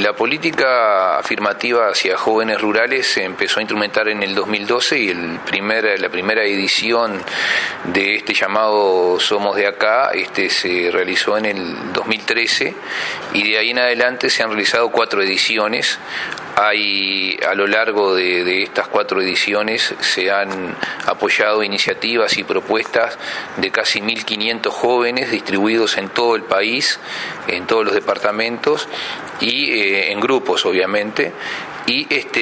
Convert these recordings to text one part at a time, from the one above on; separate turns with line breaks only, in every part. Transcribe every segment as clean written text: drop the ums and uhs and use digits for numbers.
La política afirmativa hacia jóvenes rurales se empezó a instrumentar en el 2012 y la primera edición de este llamado Somos de Acá se realizó en el 2013 y de ahí en adelante se han realizado 4 ediciones. A lo largo de estas 4 ediciones se han apoyado iniciativas y propuestas de casi 1.500 jóvenes distribuidos en todo el país, en todos los departamentos y en grupos obviamente. Y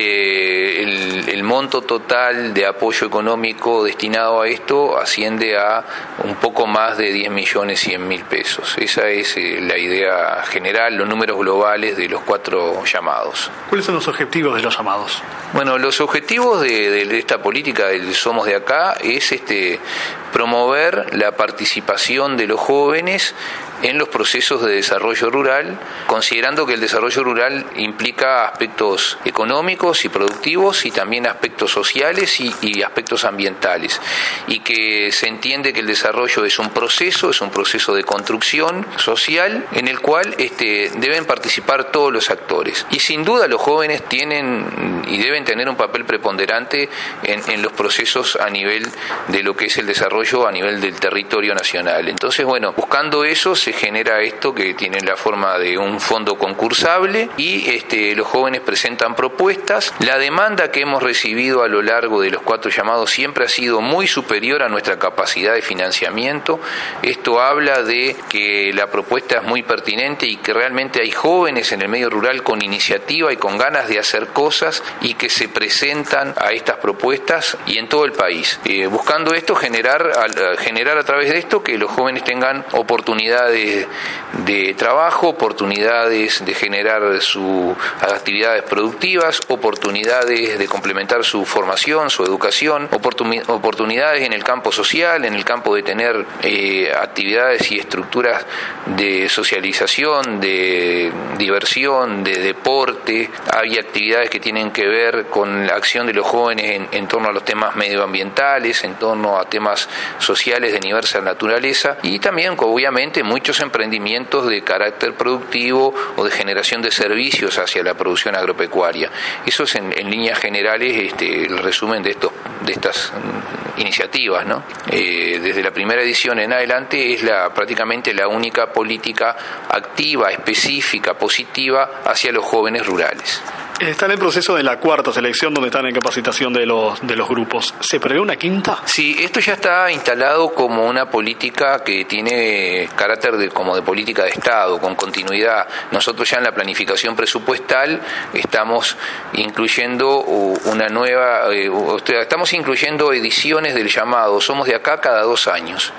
el monto total de apoyo económico destinado a esto asciende a un poco más de 10.100.000 pesos. Esa es la idea general, los números globales de los 4 llamados.
¿Cuáles son los objetivos de los llamados?
Bueno, los objetivos de esta política del Somos de Acá es promover la participación de los jóvenes en los procesos de desarrollo rural, considerando que el desarrollo rural implica aspectos económicos y productivos y también aspectos sociales y aspectos ambientales, y que se entiende que el desarrollo es un proceso de construcción social en el cual deben participar todos los actores. Y sin duda los jóvenes tienen y deben tener un papel preponderante en los procesos a nivel de lo que es el desarrollo a nivel del territorio nacional. Entonces, bueno, buscando eso se genera esto que tiene la forma de un fondo concursable y los jóvenes presentan propuestas. La demanda que hemos recibido a lo largo de los 4 llamados siempre ha sido muy superior a nuestra capacidad de financiamiento. Esto habla de que la propuesta es muy pertinente y que realmente hay jóvenes en el medio rural con iniciativa y con ganas de hacer cosas y que se presentan a estas propuestas y en todo el país. Buscando esto, generar a través de esto que los jóvenes tengan oportunidades de trabajo, oportunidades de generar sus actividades productivas, oportunidades de complementar su formación, su educación, oportunidades en el campo social, en el campo de tener actividades y estructuras de socialización, de diversión, de deporte. Hay actividades que tienen que ver con la acción de los jóvenes en torno a los temas medioambientales, en torno a temas sociales de diversa naturaleza y también, obviamente, muchos emprendimientos de carácter productivo o de generación de servicios hacia la producción agropecuaria. Eso es en líneas generales el resumen de estas iniciativas, ¿no? Desde la primera edición en adelante es prácticamente la única política activa, específica, positiva hacia los jóvenes rurales.
Está en el proceso de la 4ª selección donde están en capacitación de los grupos. ¿Se prevé una 5ª?
Sí, esto ya está instalado como una política que tiene carácter como de política de Estado, con continuidad. Nosotros ya en la planificación presupuestal estamos incluyendo estamos incluyendo ediciones del llamado Somos de Acá cada 2 años.